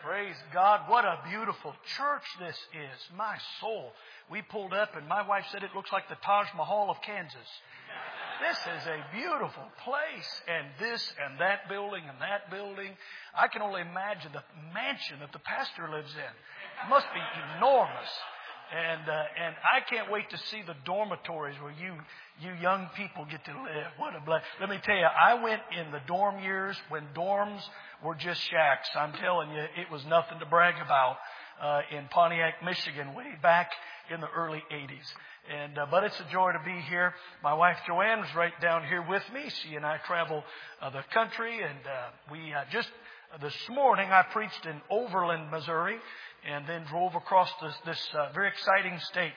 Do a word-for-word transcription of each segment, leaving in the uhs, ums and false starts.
Praise God. What a beautiful church this is. My soul. We pulled up and my wife said it looks like the Taj Mahal of Kansas. This is a beautiful place. And this and that building and that building. I can only imagine the mansion that the pastor lives in. It must be enormous. And uh, and I can't wait to see the dormitories where you you young people get to live. What a blessing. Let me tell you, I went in the dorm years when dorms were just shacks. I'm telling you, it was nothing to brag about uh, in Pontiac, Michigan, way back in the early eighties. And uh, but it's a joy to be here. My wife Joanne was right down here with me. She and I travel uh, the country, and uh, we uh, just uh, this morning I preached in Overland, Missouri, and then drove across this, this uh, very exciting state,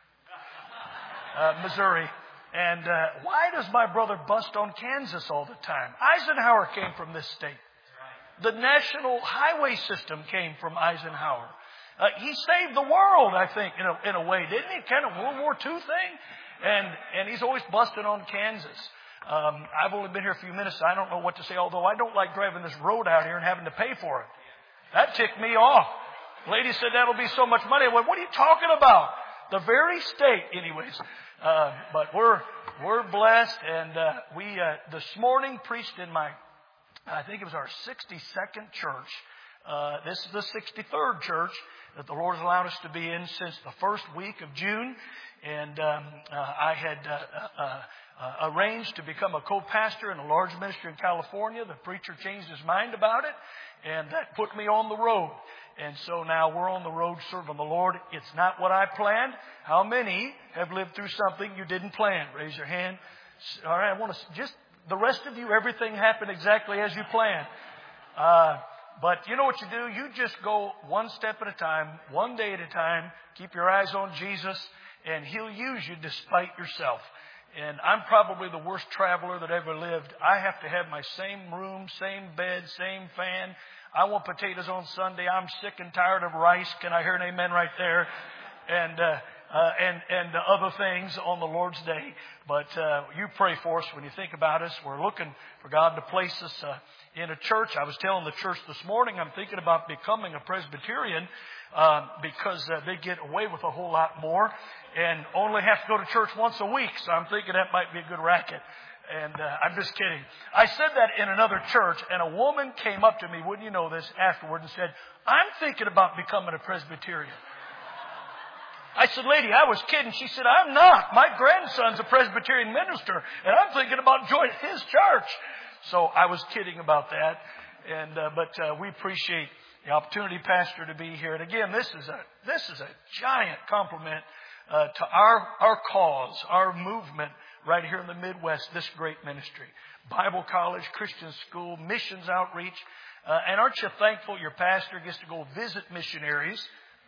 uh, Missouri. And uh, why does my brother bust on Kansas all the time? Eisenhower came from this state. The national highway system came from Eisenhower. Uh, he saved the world, I think, in a, in a way, didn't he? Kind of World War Two thing. And and he's always busting on Kansas. Um, I've only been here a few minutes, so I don't know what to say, although I don't like driving this road out here and having to pay for it. That ticked me off. Lady said that'll be so much money. I went, what are you talking about? The very state, anyways. Uh, but we're we're blessed, and uh, we uh, this morning preached in my, I think it was our sixty-second church. Uh, this is the sixty-third church that the Lord has allowed us to be in since the first week of June, and um, uh, I had uh, uh, uh, arranged to become a co-pastor in a large ministry in California. The preacher changed his mind about it, and that put me on the road. And so now we're on the road serving the Lord. It's not what I planned. How many have lived through something you didn't plan? Raise your hand. All right, I want to just, the rest of you, everything happened exactly as you planned. Uh, but you know what you do? You just go one step at a time, one day at a time. Keep your eyes on Jesus, and He'll use you despite yourself. And I'm probably the worst traveler that ever lived. I have to have my same room, same bed, same fan. I want potatoes on Sunday. I'm sick and tired of rice. Can I hear an amen right there? And uh, uh, and and uh, other things on the Lord's day. But uh, you pray for us when you think about us. We're looking for God to place us uh, in a church. I was telling the church this morning I'm thinking about becoming a Presbyterian uh, because uh, they get away with a whole lot more and only have to go to church once a week. So I'm thinking that might be a good racket. And uh, I'm just kidding. I said that in another church, and a woman came up to me, wouldn't you know this, afterward and said, I'm thinking about becoming a Presbyterian. I said, lady, I was kidding. She said, I'm not. My grandson's a Presbyterian minister, and I'm thinking about joining his church. So I was kidding about that. And uh, But uh, we appreciate the opportunity, Pastor, to be here. And again, this is a this is a giant compliment uh, to our our cause, our movement, right here in the Midwest, this great ministry. Bible college, Christian school, missions outreach. Uh, and aren't you thankful your pastor gets to go visit missionaries?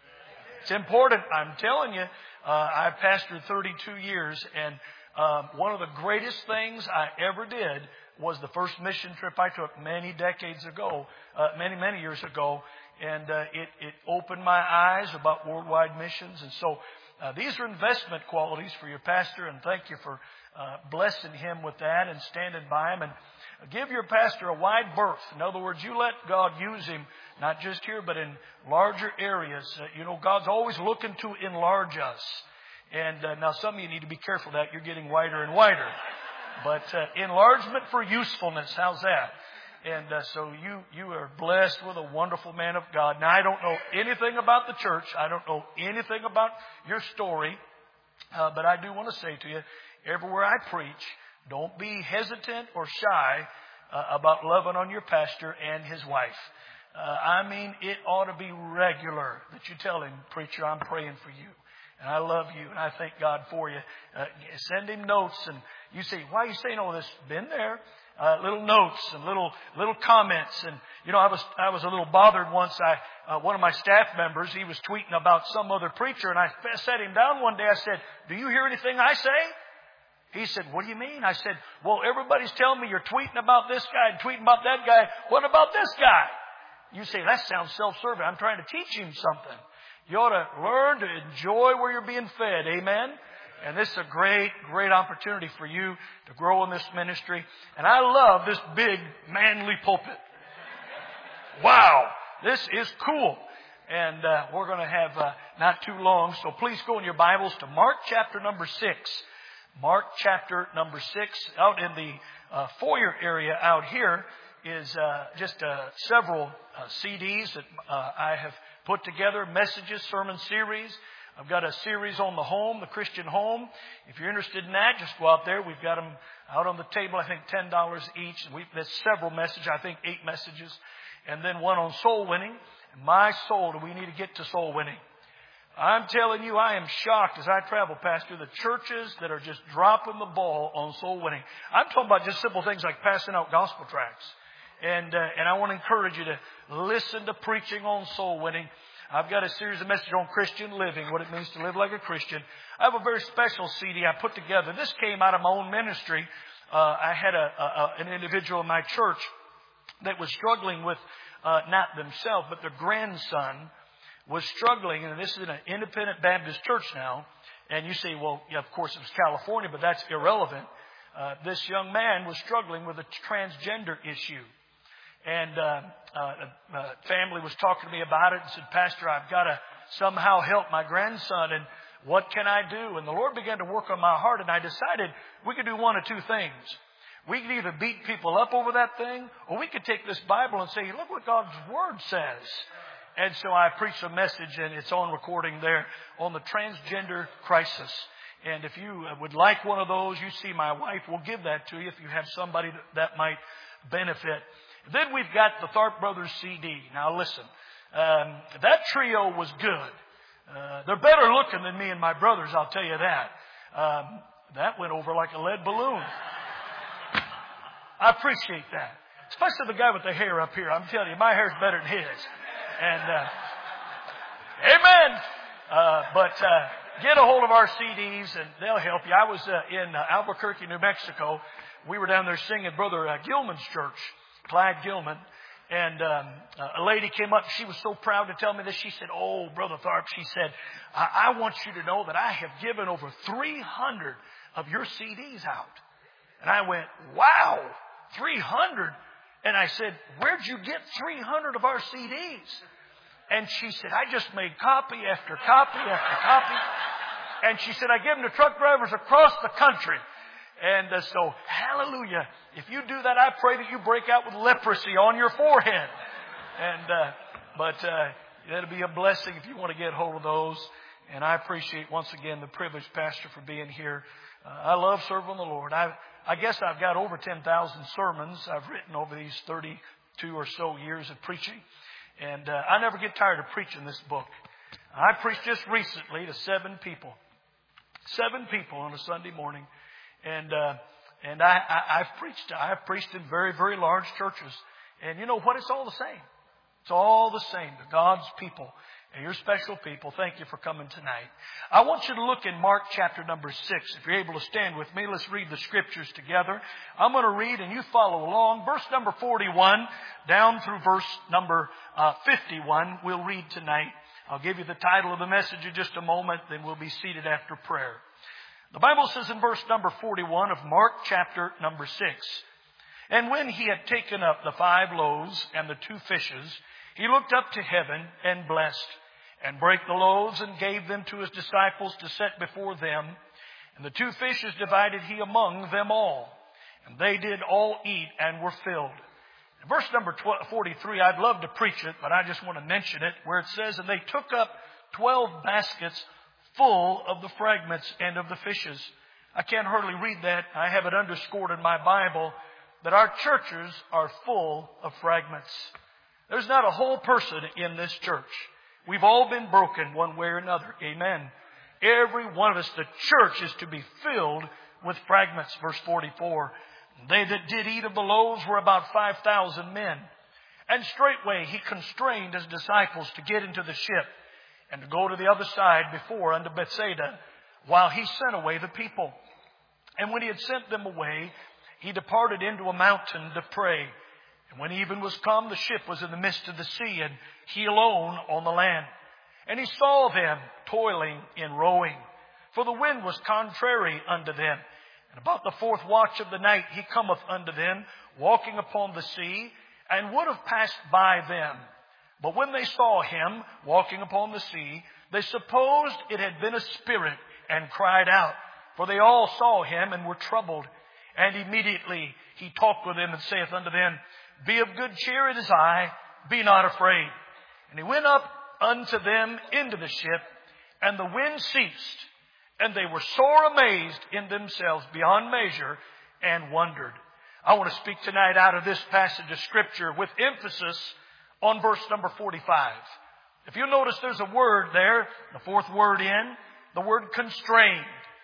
It's important. I'm telling you, uh, I pastored thirty-two years, and uh, one of the greatest things I ever did was the first mission trip I took many decades ago, uh, many, many years ago. And uh, it, it opened my eyes about worldwide missions. And so uh, these are investment qualities for your pastor, and thank you for Uh, blessing him with that and standing by him. And give your pastor a wide berth. In other words, you let God use him, not just here, but in larger areas. Uh, you know, God's always looking to enlarge us. And uh, now some of you need to be careful that you're getting wider and wider. But uh, enlargement for usefulness, how's that? And uh, so you, you are blessed with a wonderful man of God. Now, I don't know anything about the church. I don't know anything about your story. Uh, but I do want to say to you, everywhere I preach, don't be hesitant or shy uh, about loving on your pastor and his wife. Uh, I mean, it ought to be regular that you tell him, preacher, I'm praying for you. And I love you, and I thank God for you. Uh, send him notes, and you say, why are you saying all this? Been there. Uh, little notes and little little comments. And, you know, I was I was a little bothered once. I uh, one of my staff members, he was tweeting about some other preacher, and I sat him down one day. I said, do you hear anything I say? He said, what do you mean? I said, well, everybody's telling me you're tweeting about this guy and tweeting about that guy. What about this guy? You say, that sounds self-serving. I'm trying to teach him something. You ought to learn to enjoy where you're being fed. Amen? And this is a great, great opportunity for you to grow in this ministry. And I love this big, manly pulpit. Wow. This is cool. And uh, we're going to have uh, not too long. So please go in your Bibles to Mark chapter number six. Mark chapter number six. Out in the uh, foyer area out here is uh, just uh, several uh, C Ds that uh, I have put together. Messages, sermon series. I've got a series on the home, the Christian home. If you're interested in that, just go out there. We've got them out on the table, I think ten dollars each. We've, there's several messages, I think eight messages. And then one on soul winning. My soul, do we need to get to soul winning? I'm telling you, I am shocked as I travel, Pastor, the churches that are just dropping the ball on soul winning. I'm talking about just simple things like passing out gospel tracts. And, uh, and I want to encourage you to listen to preaching on soul winning. I've got a series of messages on Christian living, what it means to live like a Christian. I have a very special C D I put together. This came out of my own ministry. Uh, I had a, a, an individual in my church that was struggling with, uh, not themselves, but their grandson was struggling. And this is an independent Baptist church now. And you say, well, yeah, of course it was California, but that's irrelevant. Uh, this young man was struggling with a transgender issue. And uh, uh, uh, family was talking to me about it and said, Pastor, I've got to somehow help my grandson. And what can I do? And the Lord began to work on my heart. And I decided we could do one of two things. We could either beat people up over that thing, or we could take this Bible and say, look what God's Word says. And so I preached a message, and it's on recording there, on the transgender crisis. And if you would like one of those, you see my wife will give that to you if you have somebody that, that might benefit. Then we've got the Tharp Brothers C D. Now listen, um, that trio was good. Uh, they're better looking than me and my brothers, I'll tell you that. Um, that went over like a lead balloon. I appreciate that. Especially the guy with the hair up here. I'm telling you, my hair's better than his. And, uh, amen. Uh, but, uh, get a hold of our C Ds and they'll help you. I was uh, in uh, Albuquerque, New Mexico. We were down there singing Brother uh, Gilman's church, Clyde Gilman. And um, a lady came up. She was so proud to tell me this. She said, oh, Brother Tharp, she said, I, I want you to know that I have given over three hundred of your C Ds out. And I went, wow, three hundred. And I said, where'd you get three hundred of our C Ds? And she said, I just made copy after copy after copy. And she said, I give them to truck drivers across the country. And uh, so, hallelujah. If you do that, I pray that you break out with leprosy on your forehead. And, uh, but, uh, that'll be a blessing if you want to get hold of those. And I appreciate once again the privilege, Pastor, for being here. Uh, I love serving the Lord. I, I guess I've got over ten thousand sermons I've written over these thirty-two or so years of preaching. And, uh, I never get tired of preaching this book. I preached just recently to seven people. Seven people on a Sunday morning. And, uh, and I, I, I've preached, I've preached in very, very large churches. And you know what? It's all the same. It's all the same to God's people. And you're special people. Thank you for coming tonight. I want you to look in Mark chapter number six. If you're able to stand with me, let's read the scriptures together. I'm going to read and you follow along. Verse number forty-one down through verse number uh, fifty-one we'll read tonight. I'll give you the title of the message in just a moment. Then we'll be seated after prayer. The Bible says in verse number forty-one of Mark chapter number six, and when he had taken up the five loaves and the two fishes, he looked up to heaven and blessed, and brake the loaves and gave them to his disciples to set before them. And the two fishes divided he among them all. And they did all eat and were filled. In verse number forty-three, I'd love to preach it, but I just want to mention it, where it says, and they took up twelve baskets full of the fragments and of the fishes. I can't hardly read that. I have it underscored in my Bible that our churches are full of fragments. There's not a whole person in this church. We've all been broken one way or another. Amen. Every one of us, the church is to be filled with fragments. Verse forty-four. They that did eat of the loaves were about five thousand men. And straightway he constrained his disciples to get into the ship and to go to the other side before unto Bethsaida, while he sent away the people. And when he had sent them away, he departed into a mountain to pray. And when even was come, the ship was in the midst of the sea, and he alone on the land. And he saw them toiling in rowing, for the wind was contrary unto them. And about the fourth watch of the night he cometh unto them, walking upon the sea, and would have passed by them. But when they saw him walking upon the sea, they supposed it had been a spirit, and cried out. For they all saw him and were troubled. And immediately he talked with them and saith unto them, Be of good cheer, it is I, be not afraid. And he went up unto them into the ship, and the wind ceased. And they were sore amazed in themselves beyond measure, and wondered. I want to speak tonight out of this passage of Scripture with emphasis on verse number forty-five. If you'll notice, there's a word there, the fourth word in, the word constrained.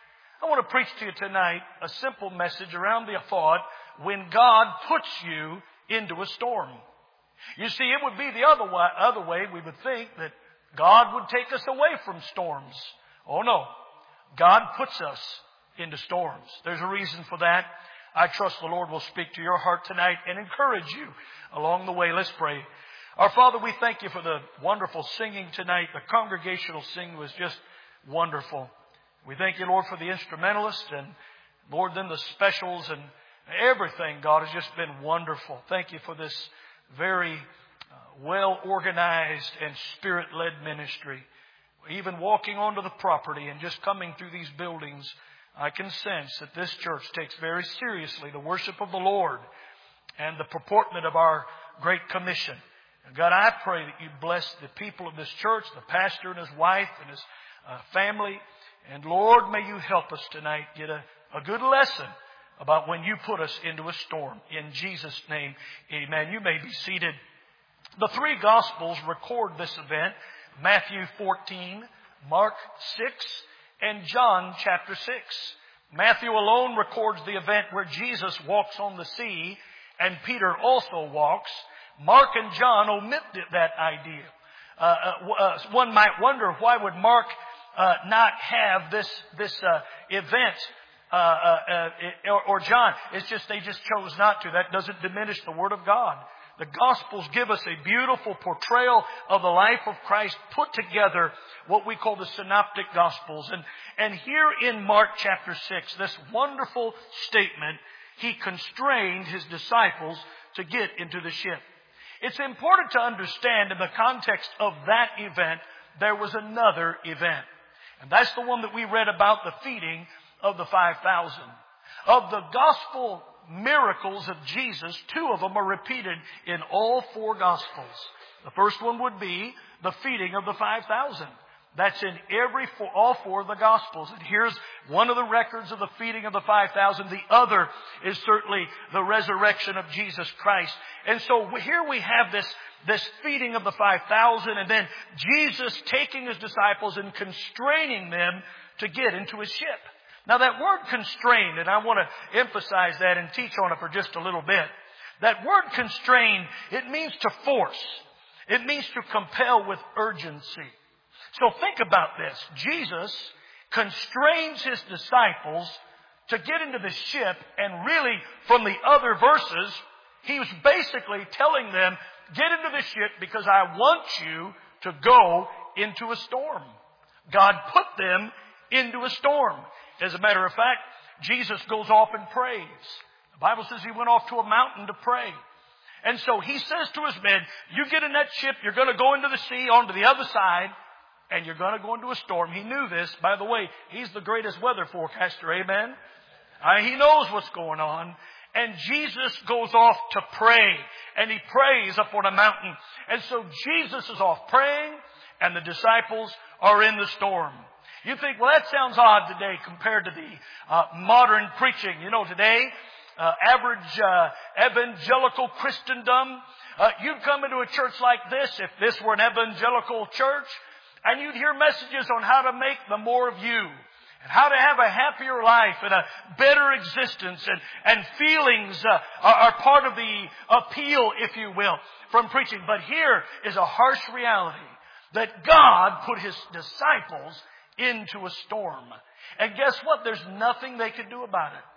I want to preach to you tonight a simple message around the thought, when God puts you into a storm. You see, it would be the other way, other way we would think that God would take us away from storms. Oh no. God puts us into storms. There's a reason for that. I trust the Lord will speak to your heart tonight and encourage you along the way. Let's pray. Our Father, we thank you for the wonderful singing tonight. The congregational singing was just wonderful. We thank you, Lord, for the instrumentalists and, Lord, then the specials and everything, God, has just been wonderful. Thank you for this very uh, well-organized and Spirit-led ministry. Even walking onto the property and just coming through these buildings, I can sense that this church takes very seriously the worship of the Lord and the purportment of our Great Commission. And God, I pray that you bless the people of this church, the pastor and his wife and his uh, family. And Lord, may you help us tonight get a, a good lesson about when you put us into a storm. In Jesus' name, amen. You may be seated. The three Gospels record this event. Matthew fourteen, Mark six, and John chapter six. Matthew alone records the event where Jesus walks on the sea, and Peter also walks. Mark and John omit that idea. Uh, uh, one might wonder, why would Mark uh, not have this this uh, event, uh, uh, uh, or, or John? It's just they just chose not to. That doesn't diminish the Word of God. The Gospels give us a beautiful portrayal of the life of Christ put together, what we call the Synoptic Gospels. And, and here in Mark chapter six, this wonderful statement, he constrained his disciples to get into the ship. It's important to understand in the context of that event, there was another event. And that's the one that we read about, the feeding of the five thousand. Of the gospel miracles of Jesus, two of them are repeated in all four Gospels. The first one would be the feeding of the five thousand. That's in every four, all four of the Gospels. And here's one of the records of the feeding of the five thousand. The other is certainly the resurrection of Jesus Christ. And so here we have this, this feeding of the five thousand, and then Jesus taking his disciples and constraining them to get into his ship. Now that word constrained, and I want to emphasize that and teach on it for just a little bit. That word constrained, it means to force. It means to compel with urgency. So think about this. Jesus constrains his disciples to get into the ship, and really from the other verses, he was basically telling them, get into the ship because I want you to go into a storm. God put them into a storm. As a matter of fact, Jesus goes off and prays. The Bible says he went off to a mountain to pray. And so he says to his men, you get in that ship, you're going to go into the sea, onto the other side, and you're going to go into a storm. He knew this. By the way, he's the greatest weather forecaster. Amen? Uh, he knows what's going on. And Jesus goes off to pray. And he prays up on a mountain. And so Jesus is off praying, and the disciples are in the storm. You think, well, that sounds odd today compared to the uh, modern preaching. You know, today, uh, average uh, evangelical Christendom, uh, you'd come into a church like this, if this were an evangelical church, and you'd hear messages on how to make the more of you, and how to have a happier life and a better existence, and, and feelings uh, are, are part of the appeal, if you will, from preaching. But here is a harsh reality that God put his disciples into a storm. And guess what? There's nothing they could do about it.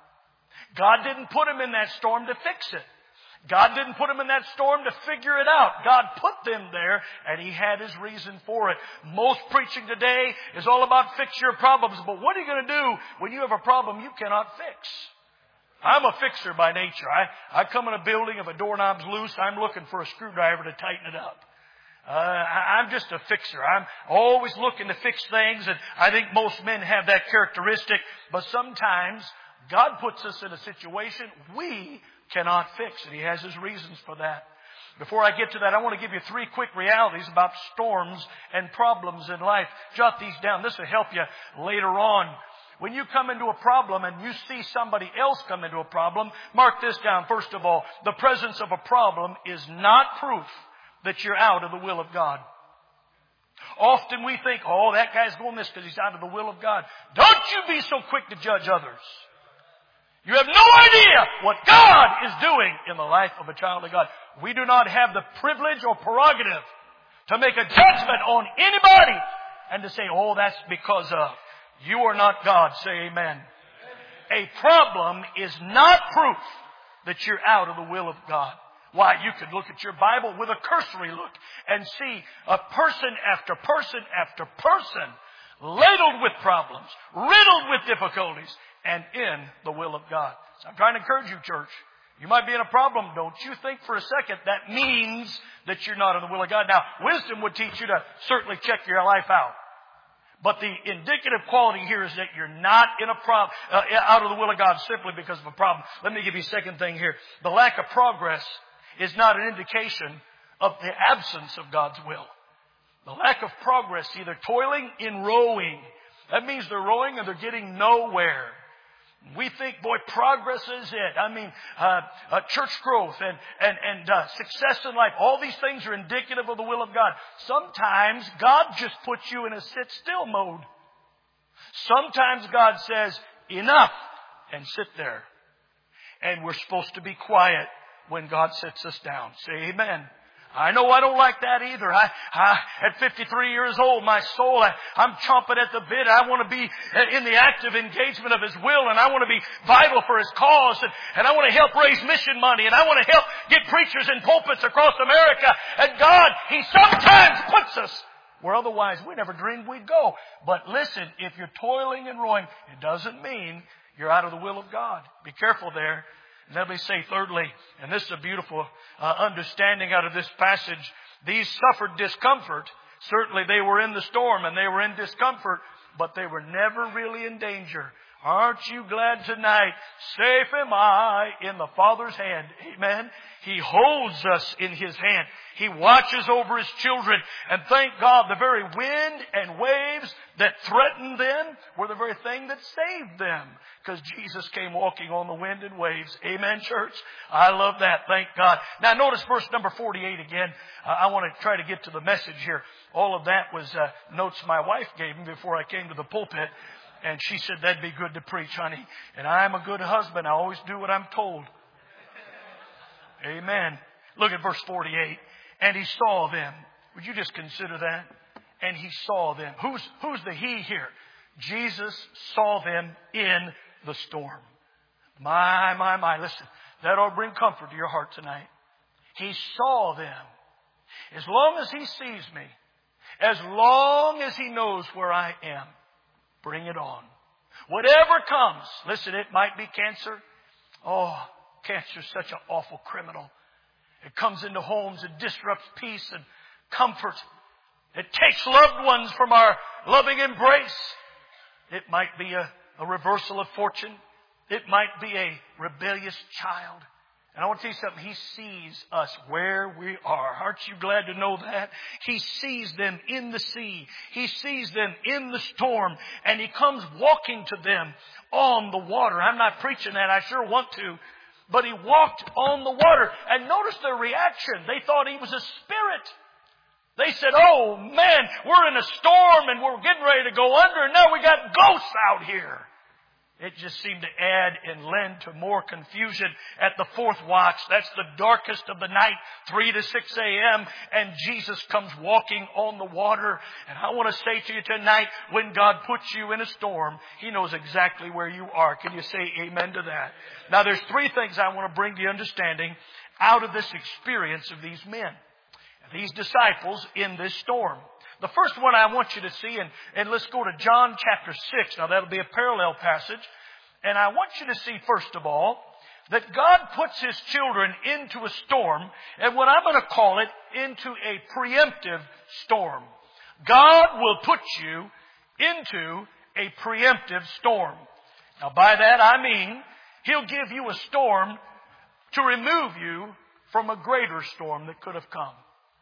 God didn't put them in that storm to fix it. God didn't put them in that storm to figure it out. God put them there, and he had his reason for it. Most preaching today is all about fix your problems. But what are you going to do when you have a problem you cannot fix? I'm a fixer by nature. I, I come in a building, if a doorknob's loose, I'm looking for a screwdriver to tighten it up. Uh, I, I'm just a fixer. I'm always looking to fix things, and I think most men have that characteristic. But sometimes God puts us in a situation we cannot fix, and He has His reasons for that. Before I get to that, I want to give you three quick realities about storms and problems in life. Jot these down. This will help you later on. When you come into a problem and you see somebody else come into a problem, mark this down. First of all, the presence of a problem is not proof that you're out of the will of God. Often we think, oh, that guy's going this because he's out of the will of God. Don't you be so quick to judge others. You have no idea what God is doing in the life of a child of God. We do not have the privilege or prerogative to make a judgment on anybody and to say, oh, that's because of. You are not God. Say amen. A problem is not proof that you're out of the will of God. Why, you could look at your Bible with a cursory look and see a person after person after person ladled with problems, riddled with difficulties, and in the will of God. So I'm trying to encourage you, church. You might be in a problem. Don't you think for a second that means that you're not in the will of God. Now, wisdom would teach you to certainly check your life out. But the indicative quality here is that you're not in a problem, uh, out of the will of God simply because of a problem. Let me give you a second thing here. The lack of progress is not an indication of the absence of God's will. The lack of progress, either toiling in rowing. That means they're rowing and they're getting nowhere. We think, boy, progress is it. I mean, uh, uh, church growth and and and uh, success in life. All these things are indicative of the will of God. Sometimes God just puts you in a sit-still mode. Sometimes God says, enough, and sit there. And we're supposed to be quiet when God sits us down. Say amen. I know I don't like that either. I, I at fifty-three years old, my soul, I, I'm chomping at the bit. I want to be in the active engagement of His will, and I want to be vital for His cause, and, and I want to help raise mission money, and I want to help get preachers in pulpits across America. And God, He sometimes puts us where otherwise we never dreamed we'd go. But listen, if you're toiling and rowing, it doesn't mean you're out of the will of God. Be careful there. And let me say thirdly, and this is a beautiful uh, understanding out of this passage, these suffered discomfort. Certainly they were in the storm and they were in discomfort, but they were never really in danger. Aren't you glad tonight? Safe am I in the Father's hand. Amen. He holds us in His hand. He watches over His children. And thank God, the very wind and waves that threatened them were the very thing that saved them. Because Jesus came walking on the wind and waves. Amen, church? I love that. Thank God. Now notice verse number forty-eight again. Uh, I want to try to get to the message here. All of that was uh, notes my wife gave me before I came to the pulpit. And she said, that'd be good to preach, honey. And I'm a good husband. I always do what I'm told. Amen. Look at verse forty-eight. And He saw them. Would you just consider that? And He saw them. Who's, who's the He here? Jesus saw them in the storm. My, my, my. Listen, that ought to bring comfort to your heart tonight. He saw them. As long as He sees me, as long as He knows where I am, bring it on. Whatever comes. Listen, it might be cancer. Oh, cancer is such an awful criminal. It comes into homes and disrupts peace and comfort. It takes loved ones from our loving embrace. It might be a, a reversal of fortune. It might be a rebellious child. And I want to tell you something. He sees us where we are. Aren't you glad to know that? He sees them in the sea. He sees them in the storm. And He comes walking to them on the water. I'm not preaching that. I sure want to. But He walked on the water. And notice their reaction. They thought He was a spirit. They said, oh man, we're in a storm and we're getting ready to go under. And now we got ghosts out here. It just seemed to add and lend to more confusion at the fourth watch. That's the darkest of the night, three to six a.m. And Jesus comes walking on the water. And I want to say to you tonight, when God puts you in a storm, He knows exactly where you are. Can you say amen to that? Now there's three things I want to bring to your understanding out of this experience of these men, these disciples in this storm. The first one I want you to see, and, and let's go to John chapter six. Now that'll be a parallel passage. And I want you to see, first of all, that God puts His children into a storm, and what I'm going to call it, into a preemptive storm. God will put you into a preemptive storm. Now by that I mean, He'll give you a storm to remove you from a greater storm that could have come.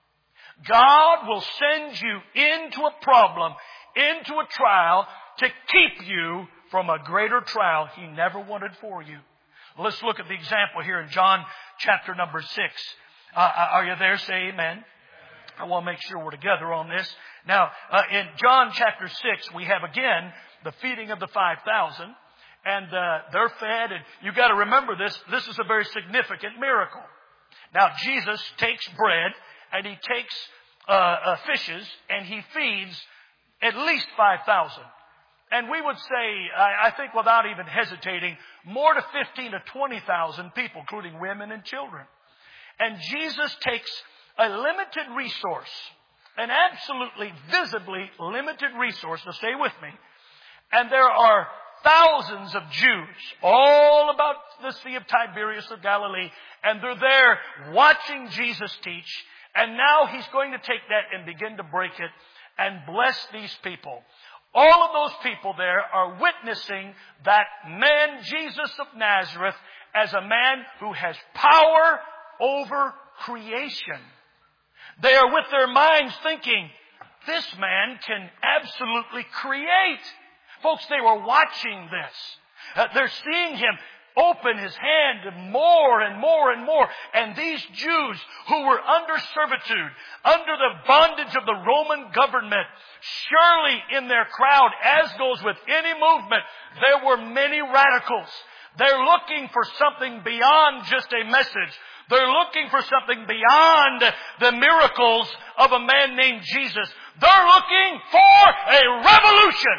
God will send you into a problem, into a trial, to keep you from a greater trial He never wanted for you. Let's look at the example here in John chapter number six. Uh, are you there? Say amen. I want to make sure we're together on this. Now, uh, in John chapter six, we have again the feeding of the five thousand. And uh, they're fed. And you've got to remember this. This is a very significant miracle. Now, Jesus takes bread and He takes uh, uh, fishes and He feeds at least five thousand. And we would say, I, I think without even hesitating, more to fifteen to twenty thousand people, including women and children. And Jesus takes a limited resource, an absolutely visibly limited resource. Now stay with me. And there are thousands of Jews all about the Sea of Tiberias of Galilee. And they're there watching Jesus teach. And now He's going to take that and begin to break it and bless these people. All of those people there are witnessing that man, Jesus of Nazareth, as a man who has power over creation. They are with their minds thinking, this man can absolutely create. Folks, they were watching this. Uh, they're seeing Him open His hand more and more and more. And these Jews who were under servitude, under the bondage of the Roman government, surely in their crowd, as goes with any movement, there were many radicals. They're looking for something beyond just a message. They're looking for something beyond the miracles of a man named Jesus. They're looking for a revolution.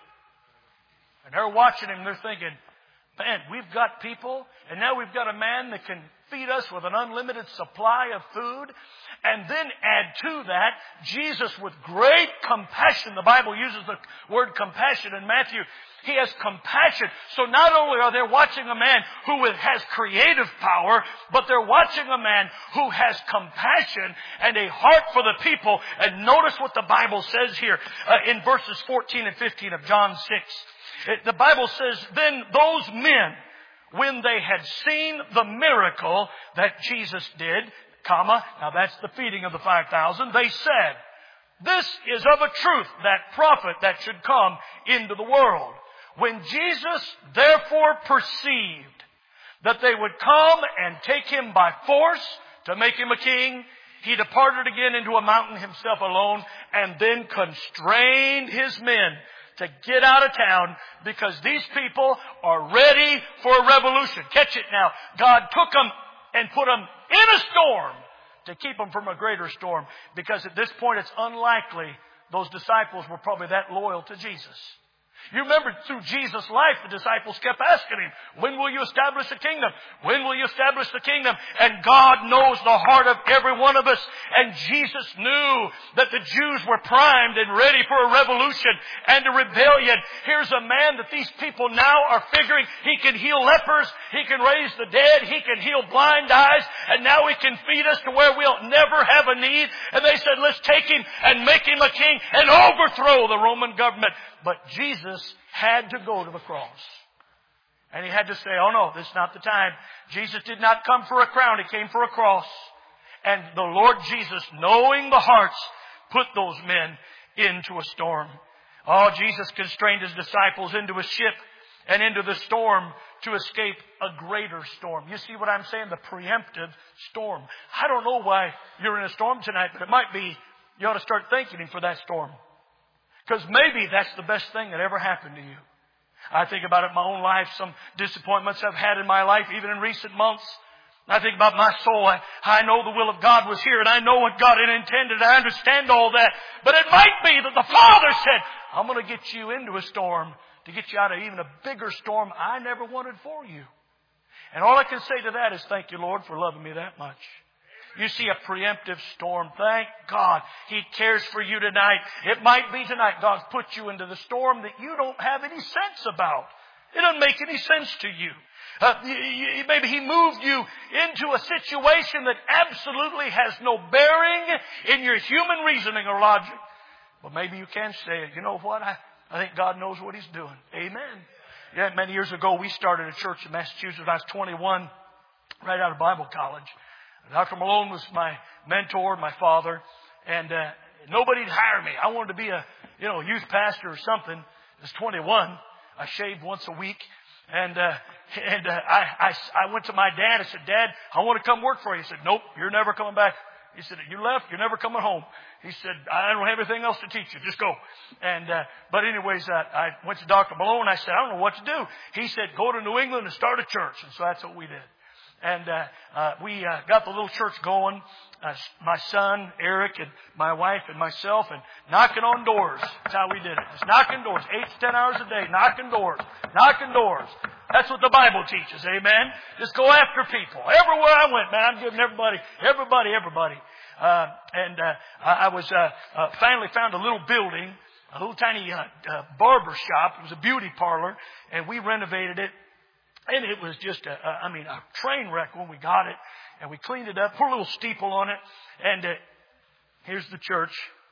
And they're watching Him, they're thinking, man, we've got people, and now we've got a man that can feed us with an unlimited supply of food. And then add to that, Jesus with great compassion. The Bible uses the word compassion in Matthew. He has compassion. So not only are they watching a man who has creative power, but they're watching a man who has compassion and a heart for the people. And notice what the Bible says here uh, in verses fourteen and fifteen of John six. It, the Bible says, then those men, when they had seen the miracle that Jesus did, comma, now that's the feeding of the five thousand, they said, this is of a truth that prophet that should come into the world. When Jesus therefore perceived that they would come and take Him by force to make Him a king, He departed again into a mountain Himself alone, and then constrained His men to get out of town, because these people are ready for a revolution. Catch it now. God took them and put them in a storm to keep them from a greater storm, because at this point it's unlikely those disciples were probably that loyal to Jesus. You remember through Jesus' life, the disciples kept asking Him, when will you establish the kingdom? When will you establish the kingdom? And God knows the heart of every one of us. And Jesus knew that the Jews were primed and ready for a revolution and a rebellion. Here's a man that these people now are figuring he can heal lepers, he can raise the dead, he can heal blind eyes, and now he can feed us to where we'll never have a need. And they said, let's take him and make him a king and overthrow the Roman government. But Jesus had to go to the cross. And He had to say, oh no, this is not the time. Jesus did not come for a crown. He came for a cross. And the Lord Jesus, knowing the hearts, put those men into a storm. Oh, Jesus constrained His disciples into a ship and into the storm to escape a greater storm. You see what I'm saying? The preemptive storm. I don't know why you're in a storm tonight, but it might be you ought to start thanking Him for that storm. Because maybe that's the best thing that ever happened to you. I think about it in my own life, some disappointments I've had in my life, even in recent months. I think about my soul. I, I know the will of God was here, and I know what God had intended. I understand all that. But it might be that the Father said, I'm going to get you into a storm to get you out of even a bigger storm I never wanted for you. And all I can say to that is thank you, Lord, for loving me that much. You see a preemptive storm. Thank God He cares for you tonight. It might be tonight God's put you into the storm that you don't have any sense about. It doesn't make any sense to you. Uh, you, you, maybe He moved you into a situation that absolutely has no bearing in your human reasoning or logic. But maybe you can say, you know what, I, I think God knows what He's doing. Amen. Yeah, many years ago we started a church in Massachusetts when I was twenty-one, right out of Bible college. Doctor Malone was my mentor, my father, and uh, nobody'd hire me. I wanted to be a you know youth pastor or something. I was twenty-one. I shaved once a week. And, uh, and, uh, I, I, I went to my dad. I said, Dad, I want to come work for you. He said, nope, you're never coming back. He said, you left, you're never coming home. He said, I don't have anything else to teach you. Just go. And, uh, but anyways, uh, I went to Doctor Malone. I said, I don't know what to do. He said, go to New England and start a church. And so that's what we did. And, uh, uh, we, uh, got the little church going. Uh, my son, Eric, and my wife and myself, and knocking on doors. That's how we did it. Just knocking doors. Eight to ten hours a day. Knocking doors. Knocking doors. That's what the Bible teaches. Amen. Just go after people. Everywhere I went, man, I'm giving everybody, everybody, everybody. Uh, and, uh, I was, uh, uh, finally found a little building, a little tiny, uh, uh, barber shop. It was a beauty parlor, and we renovated it. And it was just a, a, I mean, a train wreck when we got it. And we cleaned it up, put a little steeple on it. And uh, here's the church.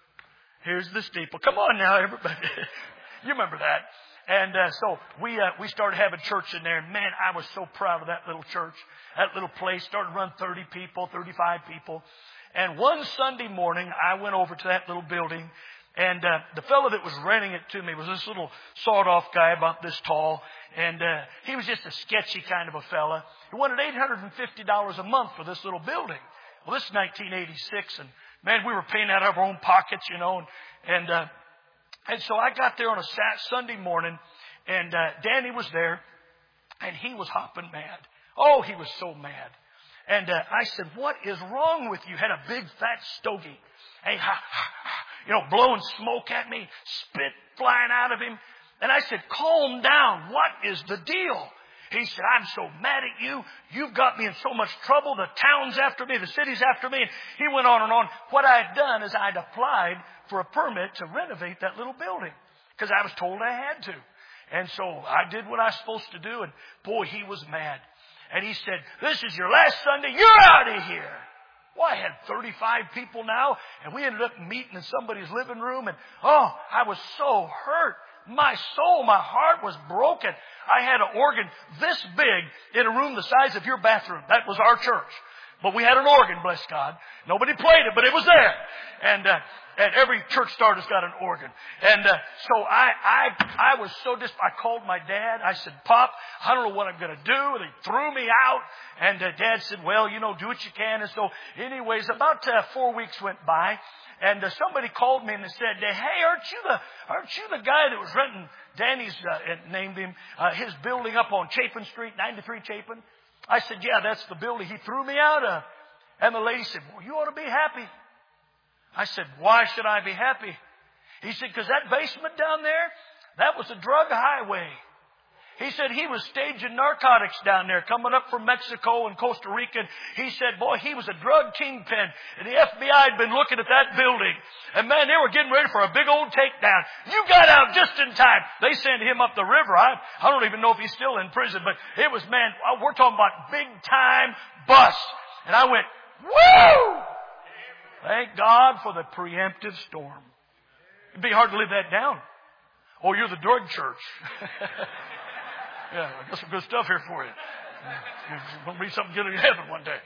Here's the steeple. Come on now, everybody. You remember that. And uh, so we uh, we started having church in there. And man, I was so proud of that little church, that little place. Started to run thirty people, thirty-five people. And one Sunday morning, I went over to that little building. And uh, the fellow that was renting it to me was this little sawed-off guy about this tall. And uh, he was just a sketchy kind of a fella. He wanted eight hundred fifty dollars a month for this little building. Well, this is nineteen eighty-six, and man, we were paying out of our own pockets, you know. And and, uh, and so I got there on a Sat- Sunday morning, and uh, Danny was there, and he was hopping mad. Oh, he was so mad. And uh, I said, what is wrong with you? Had a big fat stogie. Hey, ha, ha, ha, you know, blowing smoke at me, spit flying out of him. And I said, calm down. What is the deal? He said, I'm so mad at you. You've got me in so much trouble. The town's after me. The city's after me. And he went on and on. What I had done is I'd applied for a permit to renovate that little building because I was told I had to. And so I did what I was supposed to do. And boy, he was mad. And he said, this is your last Sunday. You're out of here. Well, I had thirty-five people now. And we ended up meeting in somebody's living room. And oh, I was so hurt. My soul, my heart was broken. I had an organ this big in a room the size of your bathroom. That was our church. But we had an organ, bless God. Nobody played it, but it was there. And, uh, and every church starter's got an organ. And, uh, so I, I, I was so dis, I called my dad. I said, Pop, I don't know what I'm going to do. They threw me out. And, uh, Dad said, well, you know, do what you can. And so anyways, about, uh, four weeks went by. And uh, somebody called me and they said, hey, aren't you the, aren't you the guy that was renting Danny's, uh, named him, uh, his building up on Chapin Street, ninety-three Chapin? I said, yeah, that's the building he threw me out of. And the lady said, well, you ought to be happy. I said, why should I be happy? He said, because that basement down there, that was a drug highway. He said he was staging narcotics down there coming up from Mexico and Costa Rica. He said, boy, he was a drug kingpin. And the F B I had been looking at that building. And man, they were getting ready for a big old takedown. You got out just in time. They sent him up the river. I, I don't even know if he's still in prison. But it was, man, we're talking about big time bust. And I went, woo! Thank God for the preemptive storm. It'd be hard to live that down. Oh, you're the drug church. Yeah, I got some good stuff here for you. You're going to read something good in heaven one day.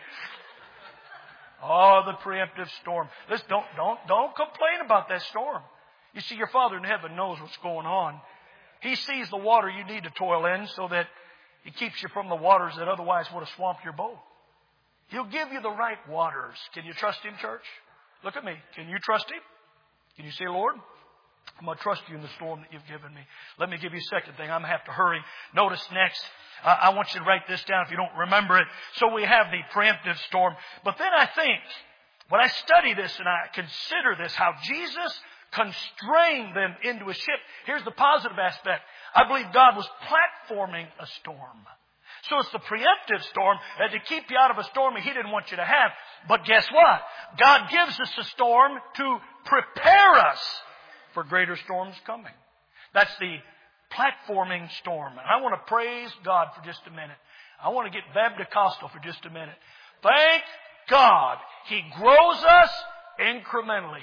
Oh, the preemptive storm. Listen, don't, don't, don't complain about that storm. You see, your Father in heaven knows what's going on. He sees the water you need to toil in so that He keeps you from the waters that otherwise would have swamped your boat. He'll give you the right waters. Can you trust Him, church? Look at me. Can you trust Him? Can you say, Lord, I'm going to trust you in the storm that you've given me. Let me give you a second thing. I'm going to have to hurry. Notice next, uh, I want you to write this down if you don't remember it. So we have the preemptive storm. But then I think, when I study this and I consider this, how Jesus constrained them into a ship. Here's the positive aspect. I believe God was platforming a storm. So it's the preemptive storm that to keep you out of a storm He didn't want you to have. But guess what? God gives us a storm to prepare us for greater storms coming. That's the platforming storm. And I want to praise God for just a minute. I want to get Baptist-Costal for just a minute. Thank God He grows us incrementally.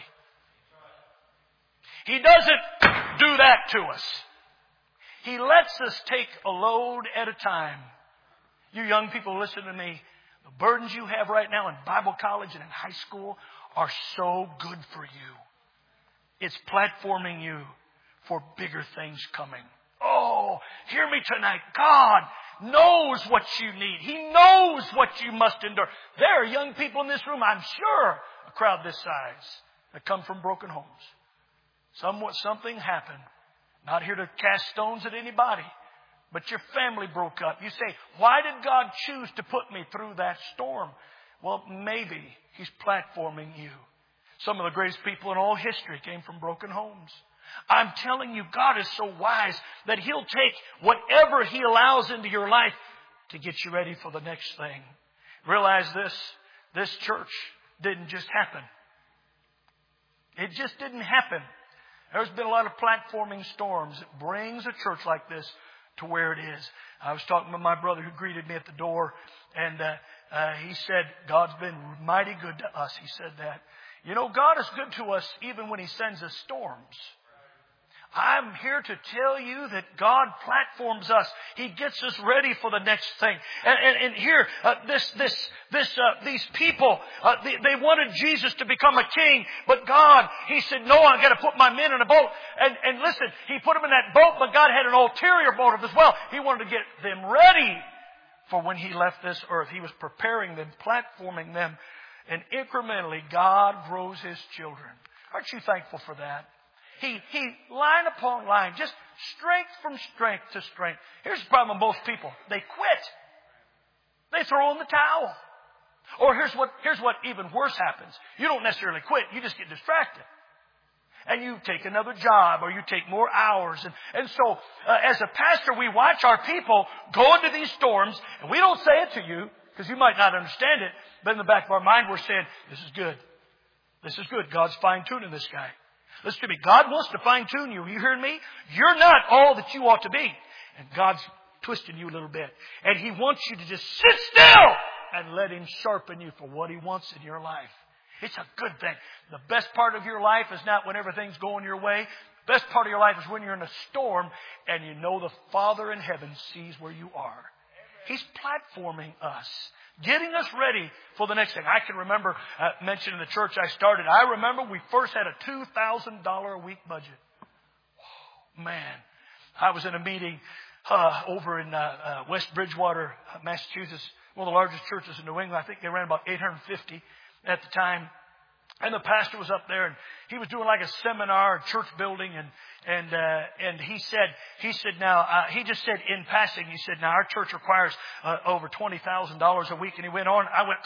He doesn't do that to us. He lets us take a load at a time. You young people, listen to me. The burdens you have right now in Bible college and in high school are so good for you. It's platforming you for bigger things coming. Oh, hear me tonight. God knows what you need. He knows what you must endure. There are young people in this room, I'm sure, a crowd this size, that come from broken homes. Somewhat, something happened. Not here to cast stones at anybody, but your family broke up. You say, why did God choose to put me through that storm? Well, maybe He's platforming you. Some of the greatest people in all history came from broken homes. I'm telling you, God is so wise that He'll take whatever He allows into your life to get you ready for the next thing. Realize this, this church didn't just happen. It just didn't happen. There's been a lot of platforming storms. It brings a church like this to where it is. I was talking to my brother who greeted me at the door, and uh, uh, he said, God's been mighty good to us. He said that. You know, God is good to us even when He sends us storms. I'm here to tell you that God platforms us. He gets us ready for the next thing. And, and, and here, uh, this, this, this, uh, these people, uh, they, they wanted Jesus to become a king, but God, He said, no, I've got to put my men in a boat. And, and listen, He put them in that boat, but God had an ulterior motive as well. He wanted to get them ready for when He left this earth. He was preparing them, platforming them, and incrementally, God grows His children. Aren't you thankful for that? He, he, line upon line, just strength from strength to strength. Here's the problem with most people. They quit. They throw in the towel. Or here's what, here's what even worse happens. You don't necessarily quit. You just get distracted. And you take another job or you take more hours. And, and so, uh, as a pastor, we watch our people go into these storms. And we don't say it to you because you might not understand it. But in the back of our mind, we're saying, this is good. This is good. God's fine-tuning this guy. Listen to me. God wants to fine-tune you. Are you hearing me? You're not all that you ought to be. And God's twisting you a little bit. And He wants you to just sit still and let Him sharpen you for what He wants in your life. It's a good thing. The best part of your life is not when everything's going your way. The best part of your life is when you're in a storm and you know the Father in heaven sees where you are. He's platforming us, getting us ready for the next thing. I can remember uh, mentioning the church I started. I remember we first had a two thousand dollars a week budget. Oh, man, I was in a meeting uh, over in uh, uh, West Bridgewater, Massachusetts, one of the largest churches in New England. I think they ran about eight hundred fifty at the time. And the pastor was up there, and he was doing like a seminar, a church building, and and uh, and he said, he said, now uh, he just said in passing, he said, now our church requires uh, over twenty thousand dollars a week, and he went on. I went,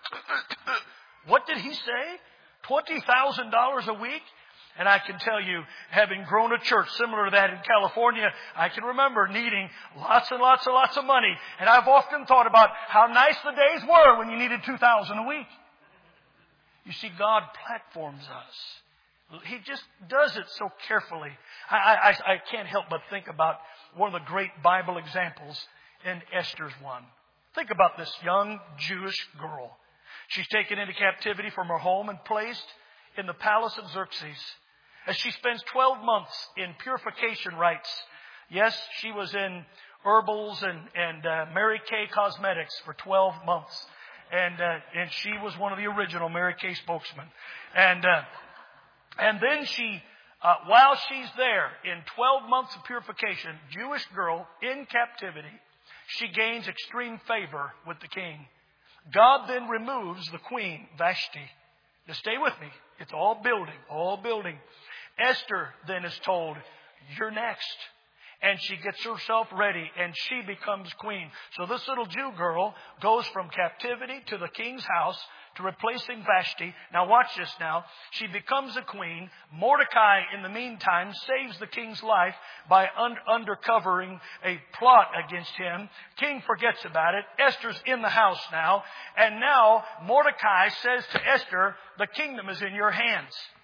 what did he say? Twenty thousand dollars a week? And I can tell you, having grown a church similar to that in California, I can remember needing lots and lots and lots of money. And I've often thought about how nice the days were when you needed two thousand a week. You see, God platforms us. He just does it so carefully. I, I, I can't help but think about one of the great Bible examples, and Esther's one. Think about this young Jewish girl. She's taken into captivity from her home and placed in the palace of Xerxes as she spends twelve months in purification rites. Yes, she was in herbals and, and uh, Mary Kay Cosmetics for twelve months. And uh, and she was one of the original Mary Kay spokesmen. And uh, and then she, uh, while she's there in twelve months of purification, Jewish girl in captivity, she gains extreme favor with the king. God then removes the queen, Vashti. Now stay with me. It's all building, all building. Esther then is told, you're next. And she gets herself ready and she becomes queen. So this little Jew girl goes from captivity to the king's house to replacing Vashti. Now watch this now. She becomes a queen. Mordecai, in the meantime, saves the king's life by un- undercovering a plot against him. King forgets about it. Esther's in the house now. And now Mordecai says to Esther, the kingdom is in your hands.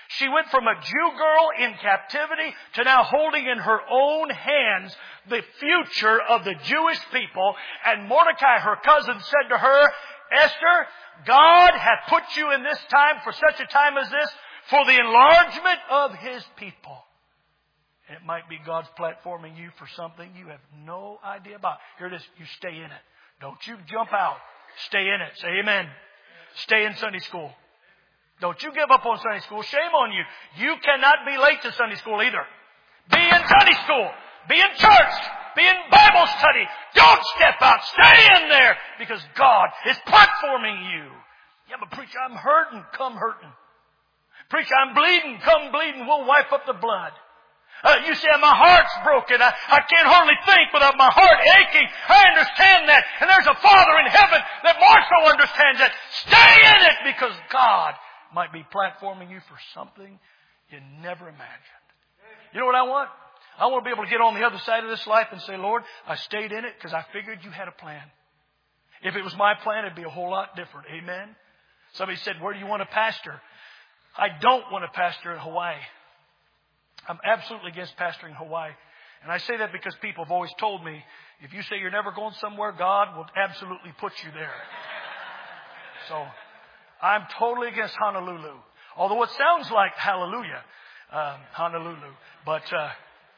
She went from a Jew girl in captivity to now holding in her own hands the future of the Jewish people. And Mordecai, her cousin, said to her, Esther, God hath put you in this time for such a time as this for the enlargement of His people. And it might be God's platforming you for something you have no idea about. Here it is. You stay in it. Don't you jump out. Stay in it. Say amen. Stay in Sunday school. Don't you give up on Sunday school. Shame on you. You cannot be late to Sunday school either. Be in Sunday school. Be in church. Be in Bible study. Don't step out. Stay in there because God is platforming you. Yeah, but preacher, I'm hurting. Come hurting. Preacher, I'm bleeding. Come bleeding. We'll wipe up the blood. Uh, you say, my heart's broken. I, I can't hardly think without my heart aching. I understand that. And there's a Father in heaven that more so understands that. Stay in it because God might be platforming you for something you never imagined. You know what I want? I want to be able to get on the other side of this life and say, Lord, I stayed in it because I figured you had a plan. If it was my plan, it'd be a whole lot different. Amen? Somebody said, where do you want to pastor? I don't want to pastor in Hawaii. I'm absolutely against pastoring Hawaii. And I say that because people have always told me, if you say you're never going somewhere, God will absolutely put you there. So I'm totally against Honolulu. Although it sounds like hallelujah, um, Honolulu. But uh,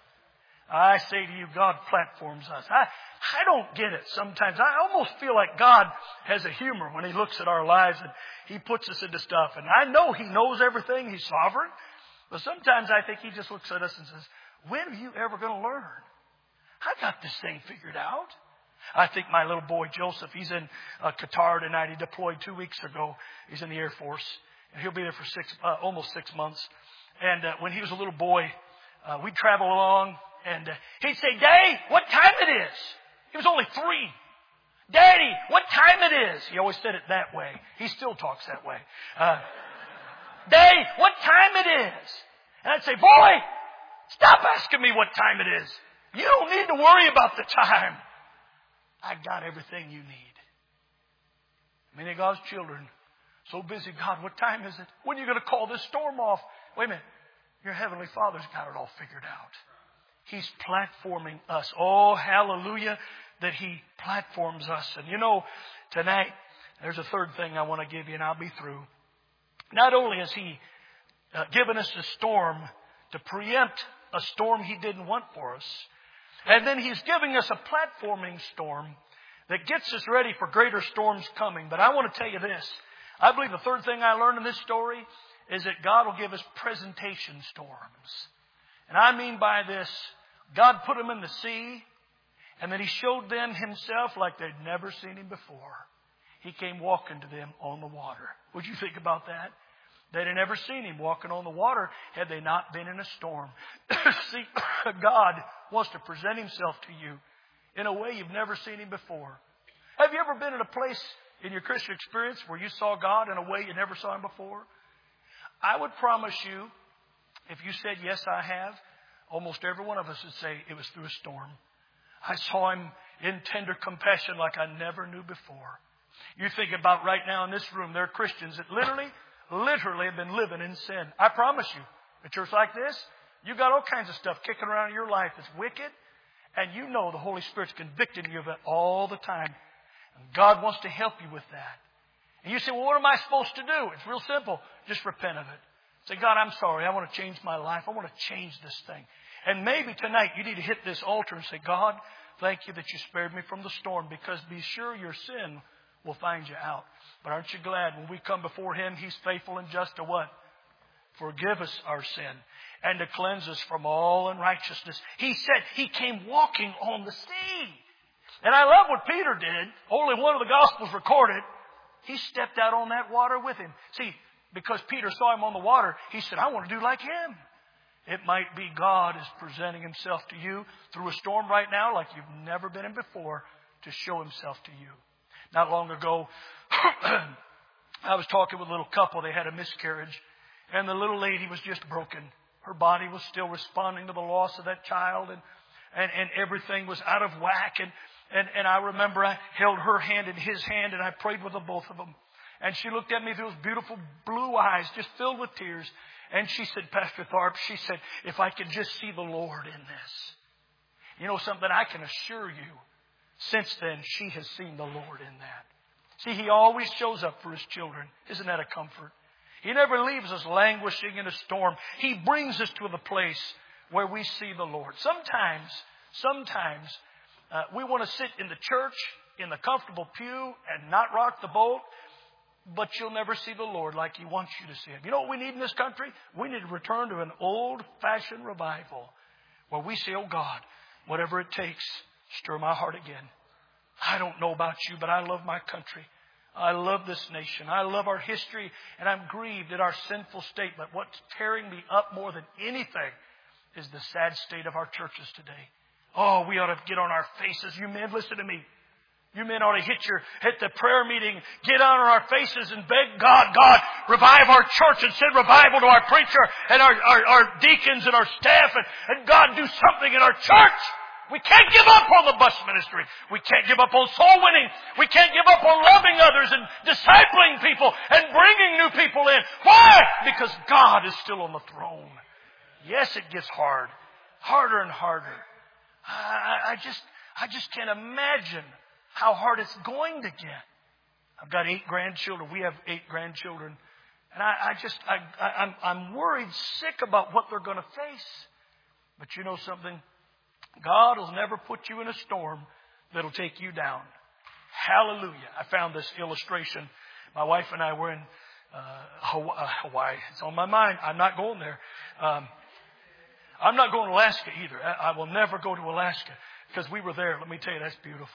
I say to you, God platforms us. I, I don't get it sometimes. I almost feel like God has a humor when He looks at our lives and He puts us into stuff. And I know He knows everything. He's sovereign. But sometimes I think He just looks at us and says, when are you ever going to learn? I got this thing figured out. I think my little boy Joseph, he's in uh, Qatar tonight. He deployed two weeks ago. He's in the Air Force. And he'll be there for six, uh, almost six months. And uh, when he was a little boy, uh, we'd travel along. And uh, he'd say, Daddy, what time it is? He was only three. Daddy, what time it is? He always said it that way. He still talks that way. Uh, Daddy, what time it is? And I'd say, boy, stop asking me what time it is. You don't need to worry about the time. I got everything you need. Many of God's children, so busy, God, what time is it? When are you going to call this storm off? Wait a minute. Your Heavenly Father's got it all figured out. He's platforming us. Oh, hallelujah, that He platforms us. And you know, tonight, there's a third thing I want to give you, and I'll be through. Not only has He uh, given us a storm to preempt a storm He didn't want for us, and then He's giving us a platforming storm that gets us ready for greater storms coming. But I want to tell you this. I believe the third thing I learned in this story is that God will give us presentation storms. And I mean by this, God put them in the sea, and then He showed them Himself like they'd never seen Him before. He came walking to them on the water. Would you think about that? They'd have never seen Him walking on the water had they not been in a storm. See, God wants to present Himself to you in a way you've never seen Him before. Have you ever been in a place in your Christian experience where you saw God in a way you never saw Him before? I would promise you, if you said, yes, I have, almost every one of us would say it was through a storm. I saw Him in tender compassion like I never knew before. You think about right now in this room, there are Christians that literally, literally have been living in sin. I promise you, a church like this, you got all kinds of stuff kicking around in your life that's wicked, and you know the Holy Spirit's convicting you of it all the time. And God wants to help you with that. And you say, well, what am I supposed to do? It's real simple. Just repent of it. Say, God, I'm sorry. I want to change my life. I want to change this thing. And maybe tonight you need to hit this altar and say, God, thank you that you spared me from the storm, because be sure your sin will find you out. But aren't you glad when we come before Him, He's faithful and just to what? Forgive us our sin and to cleanse us from all unrighteousness. He said He came walking on the sea. And I love what Peter did. Only one of the Gospels recorded. He stepped out on that water with Him. See, because Peter saw Him on the water, he said, I want to do like Him. It might be God is presenting Himself to you through a storm right now like you've never been in before to show Himself to you. Not long ago, I was talking with a little couple. They had a miscarriage. And the little lady was just broken. Her body was still responding to the loss of that child. And, and, and everything was out of whack. And, and, and I remember I held her hand in his hand, and I prayed with the both of them. And she looked at me through those beautiful blue eyes, just filled with tears. And she said, Pastor Tharp, she said, if I could just see the Lord in this. You know something, I can assure you, since then, she has seen the Lord in that. See, He always shows up for His children. Isn't that a comfort? He never leaves us languishing in a storm. He brings us to the place where we see the Lord. Sometimes, sometimes, uh, we want to sit in the church, in the comfortable pew, and not rock the boat. But you'll never see the Lord like He wants you to see Him. You know what we need in this country? We need to return to an old-fashioned revival where we say, oh God, whatever it takes, stir my heart again. I don't know about you, but I love my country. I love this nation. I love our history, and I'm grieved at our sinful state. But what's tearing me up more than anything is the sad state of our churches today. Oh, we ought to get on our faces. You men, listen to me. You men ought to hit your hit the prayer meeting, get on our faces and beg God, God, revive our church and send revival to our preacher and our, our, our deacons and our staff, and, and God, do something in our church. We can't give up on the bus ministry. We can't give up on soul winning. We can't give up on loving others and discipling people and bringing new people in. Why? Because God is still on the throne. Yes, it gets hard. Harder and harder. I, I just, I just can't imagine how hard it's going to get. I've got eight grandchildren. We have eight grandchildren. And I, I just, I, I, I'm, I'm worried sick about what they're going to face. But you know something? God will never put you in a storm that'll take you down. Hallelujah. I found this illustration. My wife and I were in uh, Hawaii. It's on my mind. I'm not going there. Um, I'm not going to Alaska either. I, I will never go to Alaska because we were there. Let me tell you, that's beautiful.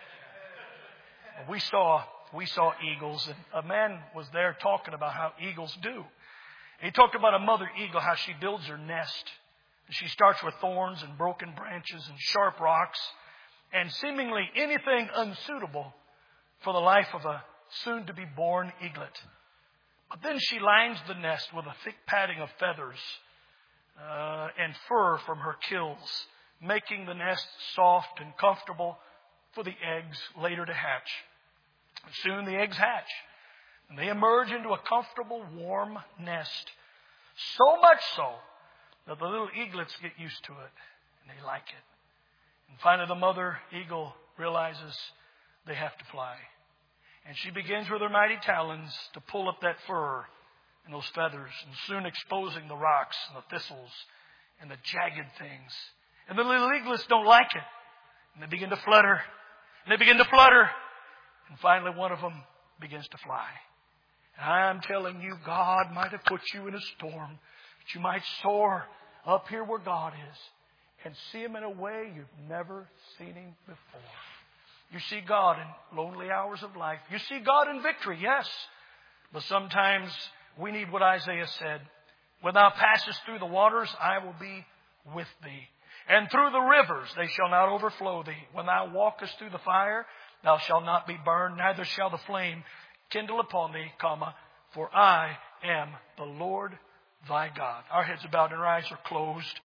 We saw we saw eagles, and a man was there talking about how eagles do. He talked about a mother eagle, how she builds her nest. She starts with thorns and broken branches and sharp rocks and seemingly anything unsuitable for the life of a soon-to-be-born eaglet. But then she lines the nest with a thick padding of feathers uh, and fur from her quills, making the nest soft and comfortable for the eggs later to hatch. And soon the eggs hatch, and they emerge into a comfortable, warm nest. So much so that the little eaglets get used to it, and they like it. And finally the mother eagle realizes they have to fly. And she begins with her mighty talons to pull up that fur and those feathers, and soon exposing the rocks and the thistles and the jagged things. And the little eaglets don't like it. And they begin to flutter. And they begin to flutter. And finally one of them begins to fly. And I'm telling you, God might have put you in a storm that you might soar up here where God is and see Him in a way you've never seen Him before. You see God in lonely hours of life. You see God in victory, yes. But sometimes we need what Isaiah said. When thou passest through the waters, I will be with thee. And through the rivers, they shall not overflow thee. When thou walkest through the fire, thou shalt not be burned, neither shall the flame kindle upon thee, comma, for I am the Lord thy God. Our heads are bowed and our eyes are closed.